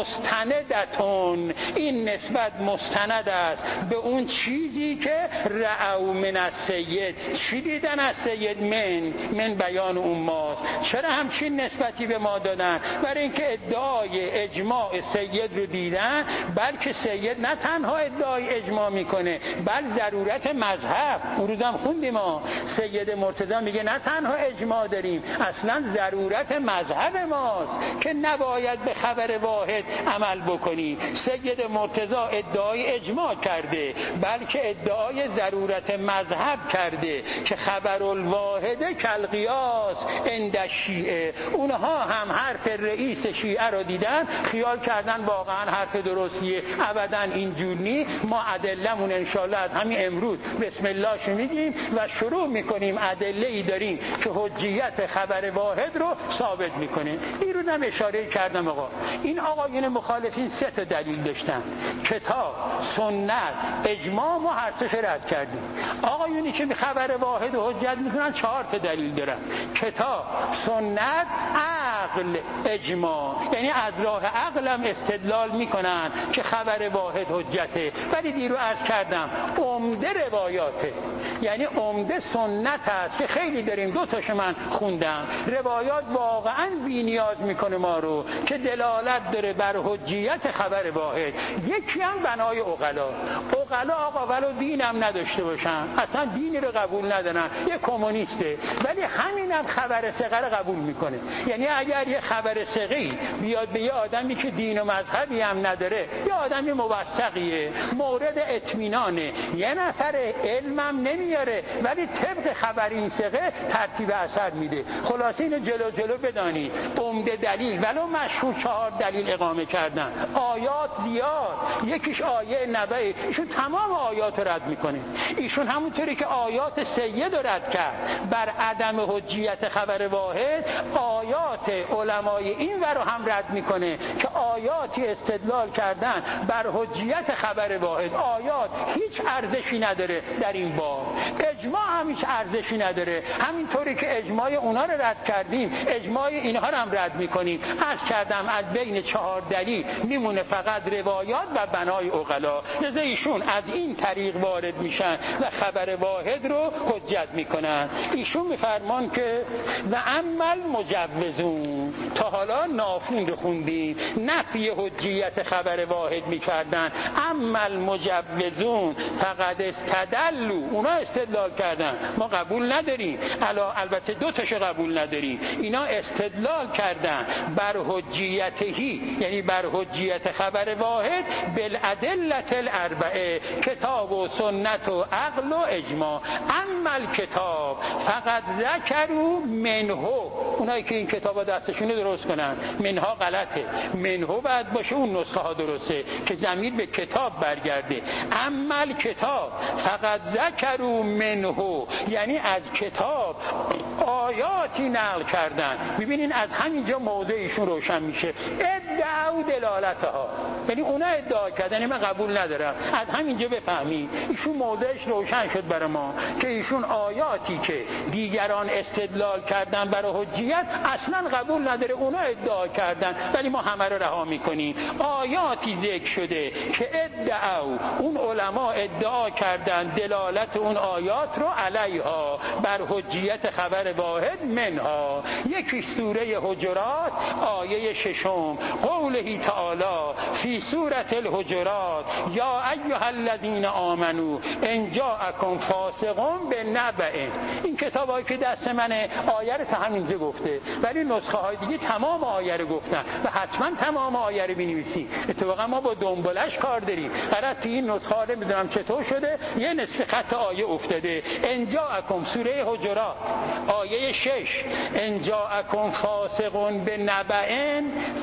مستندتون، این نسبت مستند است به اون چیزی که رعو من السید، چی دیدن از سید؟ من بیان اماست. چرا همچین نسبتی به ما دادن؟ برای اینکه ادعای اجماع سید رو دیدن، بلکه سید نه تنها ادعای اجماع میکنه بل ضرورت مذهب. اون روزم خوندیم ما سید مرتضی میگه نه تنها اجماع داریم، اصلا ضرورت مذهب ماست که نباید به خبر واحد عمل بکنی. سید مرتضی ادعای اجماع کرده بلکه ادعای ضرورت مذهب کرده که خبر الواحد کالقیاس عند شیعه. اونها هم حرف رئیس شیعه رو دیدن، خیال کردن واقعا حرف درستیه. ابدا اینجور نی. ما ادله‌مون انشالله از همین امروز بسم الله شو میگیم و شروع میکنیم ادله‌ای داریم که حجیت خبر واحد رو ثابت میکنه. این رو هم اشاره کردم. آقا این آقایون مخالفین 3 تا دلیل داشتن: کتاب، سنت، اجماع. ما هر سه رد کردیم. آقایونی که خبر واحد و حجت میکنن 4 تا دلیل دارن: کتاب، سنت، عقل، اجماع. یعنی از راه عقل هم استدلال میکنن که خبر واحد حجته. ولی دیرو عرض کردم عمده روایاته، یعنی عمده سنت هست که خیلی داریم. 2 تاشو من خوندم. روایات واقعا بی نیاز میکنه ما رو که دلالت داره بر حجیت خبر واحد. یکی هم بنای عقلا آقا ولو دین هم نداشته باشن، اصلا دینی رو قبول ندارن، یه کمونیسته، ولی همینم خبر ثقه رو قبول میکنه. یعنی اگر یه خبر ثقه‌ای بیاد به یه آدمی که دین و مذهبی هم نداره، یه آدمی موثقیه، مورد اطمینانه، یه نفر علمم نمیاره ولی طبق خبر این ثقه ترتیب اثر میده. خلاصه اینو جلو بدانید. عمده دلیل ولو مشهور 4 دلیل اقامه کردن. آیات زیاد، یکیش آیه نبی، ایشون تمام آیات رو رد میکنه. ایشون همونطوری که آیات سید رو رد کرد بر عدم حجیت خبر واحد، آیات علمای این ور رو هم رد میکنه که آیاتی استدلال کردن بر حجیت خبر واحد. آیات هیچ ارزشی نداره در این باب، اجماع هم هیچ ارزشی نداره. همینطوری که اجماع اونا رو رد کردیم، اجماع اینها رو هم رد میکنیم. عرض کردم از بین 4 دلیل میمونه فقط روایات و بنای عقلا. لذا ایشون از این طریق وارد میشن و خبر واحد رو حجت میکنن. ایشون میفرمان که و عمل مجوزون، نافون. تا حالا نافون رو خوندیم، نفی حجیت خبر واحد میکردن. اما المجوزون فقط استدلوا، اونا استدلال کردن، ما قبول نداریم. البته دو تاشو قبول نداریم. اینا استدلال کردن بر حجیتهی، یعنی بر حجیت خبر واحد، بالادله الاربعه، کتاب و سنت و عقل و اجماع. اما الکتاب فقط ذکروا منه، اونایی که این کتابا دستشونه درست کنن، منها غلطه، منه باید باشه، اون نسخه ها درسته که ضمیر به کتاب برگرده. اما الکتاب فقط ذکروا منه، یعنی از کتاب آیاتی نقل کردن. میبینین از همینجا موضعشون روشن میشه. ادعوا دلالتها، یعنی اونا ادعا کردن، من قبول ندارم. از همینجا بفهمید ایشون موضعش روشن شد برای ما که ایشون آیاتی که دیگران استدلال کردن برای حجیت اصلا قبول نداره، اونا ادعا کردن ولی ما همه رو رها میکنیم. آیاتی ذکر شده که ادعوا، اون علما ادعا کردن دلالت اون آیات رو علیها، بر حجیت خبر واحد منها. یکی سوره حجرات آیه 6، قوله تعالی فی سوره الحجرات یا ایها الذین آمنوا ان جاءکم فاسق بنبأ. این کتابایی که دست منه آیه رو تا همینجا گفته، ولی نسخه های دیگه تمام آیه رو گفتن و حتما تمام آیه رو بنویسی. اتفاقا ما با دنبالش کار داریم. قرار تو این نسخه ها نمیدونم چطور شده یه نصف خط آیه افتاده. ان جاءکم سوره حجرات آیه 6، ان جاءکم فاسق بنبأ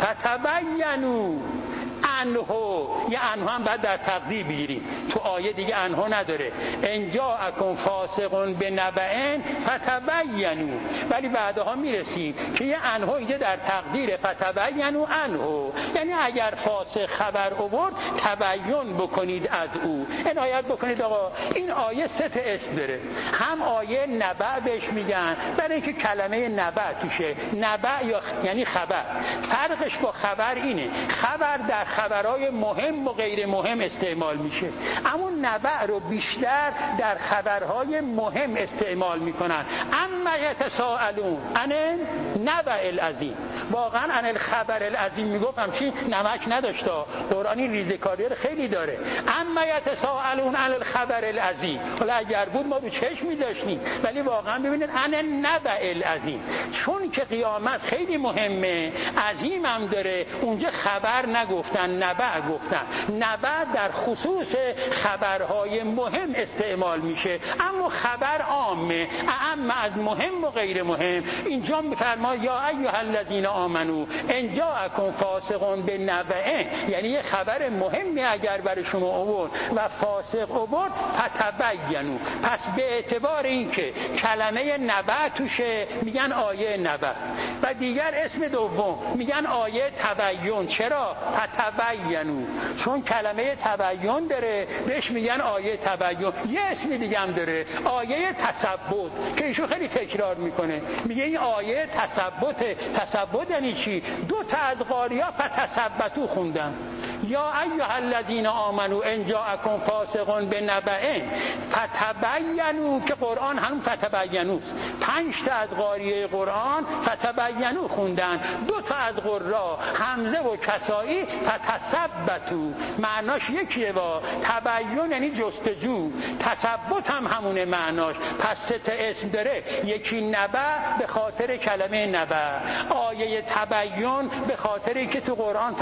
فتبینوا انه، یه انه هم بعد در تقدیر بگیریم، تو آیه دیگه انه نداره. ان جاءکم فاسق بنبأ فتبینوا، ولی بعدها میرسیم که یه انه اینجا در تقدیر فتبینوا انه، یعنی اگر فاسق خبر آورد تبین بکنید از او، عنایت بکنید. آقا این آیه 3 تا اسم داره، هم آیه نبأ بهش میگن برای اینکه کلمه نبأ توشه، نبأ یعنی خبر. فرقش با خبر اینه، خبر در خبرهای مهم و غیر مهم استعمال میشه، اما نبأ رو بیشتر در خبرهای مهم استعمال میکنن. اما یتساءلون عن النبأ العظیم، واقعا عن الخبر العظیم میگفتم چی نمک نداشته، قرآن این ریزکاری رو خیلی داره. اما یتساءلون عن الخبر العظیم، حالا اگر بود ما رو چشم می‌داشتیم، ولی واقعا ببینید عن النبأ العظیم، چون که قیامت خیلی مهمه، عظیم هم داره، اونجا خبر نگفتن، نبأ گفتن. نبأ در خصوص خبرهای مهم استعمال میشه، اما خبر عامه، اما از مهم و غیر مهم. اینجا میفرما یا ایها الذین آمنو ان جاءکم فاسق بنبأ، یعنی یه خبر مهمی اگر برای شما آورد و فاسق آورد فتبینوا، پس به اعتبار اینکه کلمه نبأ توشه میگن آیه نبأ، و دیگر اسم دوم میگن آیه تبین. چرا؟ فتبینوا، چون کلمه تبین داره بهش میگن آیه تبین. یه اسم دیگه هم داره، آیه تثبت، که ایشون خیلی تکرار میکنه، میگه این آیه تثبت یعنی چی؟ 2 تا از قاریا فتثبتوا خوندن، یا ایها الذین آمنو ان جاءکم فاسق بنبأ فتبینوا، که قرآن هم فتبینوا، 5 تا از قاریه قرآن فتبینوا خوندن، 2 تا از قرا حمزه و کسائی فتثبتوا. معناش یکیه، با تبین یعنی جستجو، تثبت هم همونه معناش. پس 3 تا اسم داره، یکی نبأ به خاطر کلمه نبأ، آیه تبین به خاطری که تو قرآن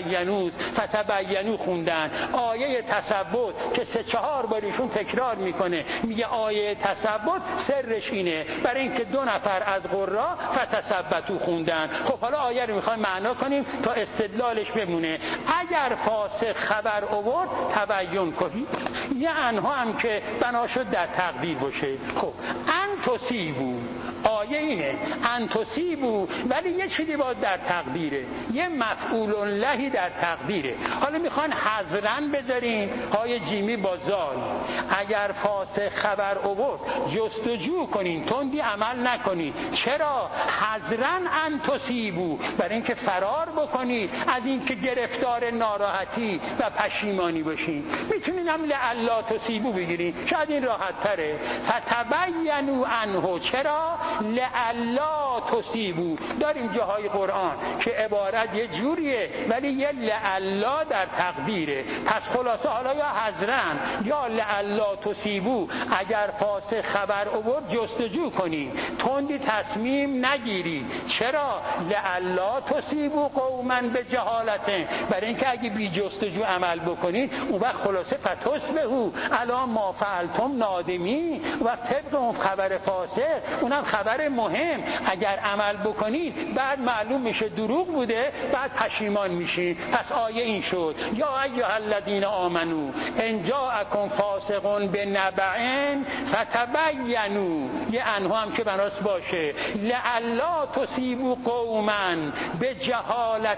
فتبینوا خوندن، آیه تثبت که 3-4 بار ایشون تکرار میکنه، میگه آیه تثبت سرش اینه برای اینکه 2 نفر از قرا فتثبتوا خوندن. خب حالا آیه رو میخوایم معنا کنیم تا استدلالش بمونه. اگر فاسق خبر آورد تبین کنید. یه انها هم که بنا شد در تقدیر باشه. خب انتصیبو، آیه اینه انتصیبو، ولی یه چیزی باید در تقدیره، یه مفعول لهی در تقدیره. حالا میخوان حذرن بذارین، های جیمی با زال. اگر فاسق خبر آورد جستجو کنین، تندی عمل نکنین. چرا؟ حذرن انتصیبو، برای اینکه فرار بکنید از اینکه گرفتار ناراحتی و پشیمانی باشین. میتونین هم لعلا تصیبو بگیرین، شاید این راحت تره. فتبینوا عنه، چرا؟ لعلا تصیبو. داریم جاهای قرآن که عبارت یه جوریه ولی یه لعلا در تقدیره. پس خلاصه حالا یا حذرن یا لعلا تصیبو، اگر فاسق خبر آورد جستجو کنی، تندی تصمیم نگیری. چرا؟ لعلا تصیبو قوما به جهالت، برای اینکه اگه بی جستجو عمل بکنید اون وقت خلاصه فتصبحوا علی ما فعلتم نادمین. و طبق اون خبر فاسق، اونم خبر مهم، اگر عمل بکنید بعد معلوم میشه دروغ بوده، بعد پشیمان میشین. پس آیه این شد یا ایها الذین آمنو ان جاءکم فاسق بنبأ فتبینوا، یه انها هم که بناس باشه، لعلا تصیبوا قوما بجهالت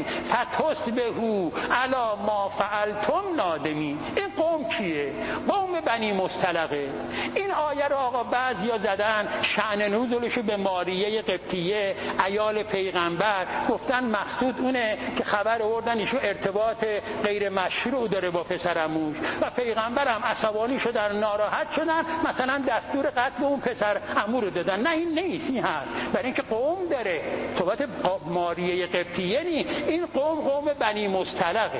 فتصبحوا علی ما فعلتم نادمین. این قوم کیه؟ قوم بنی مصطلقه. این آیه رو آقا بعضیا زدن شأن نزولشو به ماریه قبطیه عیال پیغمبر، گفتن مقصود اونه که خبر آوردن ایشون ارتباط غیر مشروع داره با پسرعموش و پیغمبرم عصبانی شدن، ناراحت شدن، مثلا دستور قتل اون پسرعمو رو دادن. نه، این نیست، این هست برای اینکه قوم داره. صحبت ماریه قبطیه نی، این قوم بنی مصطلقه.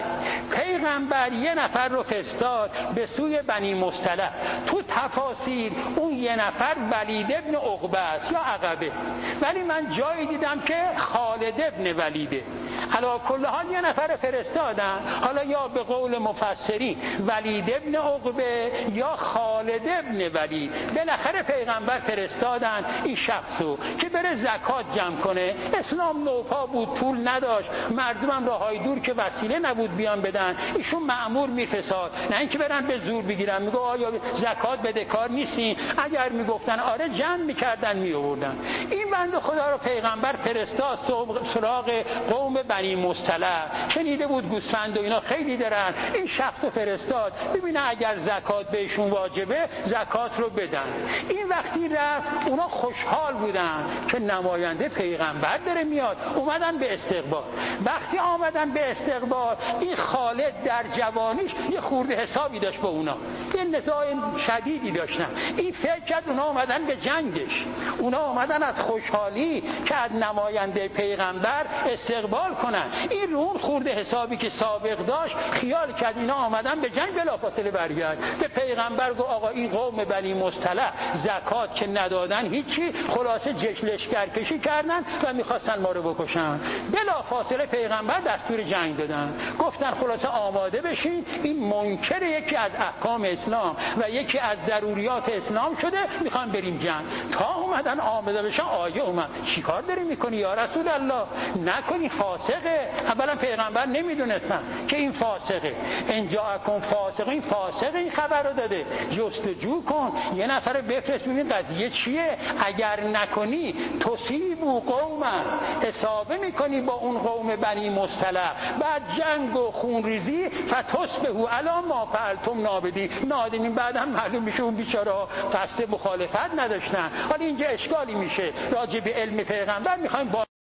پیغمبر یه نفر رو فرستاد به سوی بنی مصطلق. تو تفاسیر اون یه نفر ولید ابن عقبه است یا عقبه، ولی من جایی دیدم که خالد ابن ولیده. علی کل حال یه نفر فرستادن، حالا یا به قول مفسرین ولید ابن عقبه یا خالد ابن ولید. بالاخره پیغمبر فرستادن این شخصو که بره زکات جمع کنه. اسلام نوپا بود، پول نداشت، مردمم راهای دور که وسیله نبود بیان بدن، ایشون مأمور میفرستاد، نه اینکه برن به زور بگیرن. میگه آیا زکات بده کار نیستین؟ اگر میگفتن آره جمع میکردن میآوردن. این بنده خدا رو پیغمبر فرستاد سراغ قوم بنی مصطلق. شنیده بود گوسفند و اینا خیلی دارن، این شخص رو فرستاد ببینه اگر زکات بهشون واجبه زکات رو بدن. این وقتی رفت اونا خوشحال بودن که نماینده پیغمبر داره میاد، اومدن به استقبال. وقتی آمدن به استقبال، این خالد در جوانیش یه خورده حسابی داشت با اونا، یه نزاع شدیدی داشتن. این فکر کرد اونا اومدن به جنگش، اونا اومدن از خوشحالی که از نماینده پیغمبر استقبال کنن. این رو اون خورده حسابی که سابق داشت خیال کرد اینا آمدن به جنگ، بلافاصله برگشت به پیغمبر گفت آقا این قوم بنی مصطلق زکات که ندادن هیچی، خلاصه لشکر کشی کردن و میخواستن ما رو بکشن. بلافاصله پیغمبر دستور جنگ دادن، گفتن خلاصه آماده بشین، این منکر یکی از احکام اسلام و یکی از ضروریات اسلام شده، میخوان بریم جنگ. تا اومدن آماده بشن آیه اومد چیکار داری میکنی یا رسول الله؟ نکنی، فاسقه. اولا پیغمبر نمیدونستن که این فاسقه. ان جاءکم فاسق، این فاسق این خبر رو داده، جستجو کن، یه نفر بفرست ببین قضیه چیه. اگر نکنی تصیبوا قوما، اصابه میکنی با اون قوم بنی مصطلق، بعد جنگ و خونریزی، فتصبحوا علی ما فعلتم نادمین. بعد هم معلوم میشه اون بیچاره‌ها قصد مخالفت نداشتن. حالا اینجا اشکالی میشه راجع به علم پیغمبر، میخوایم با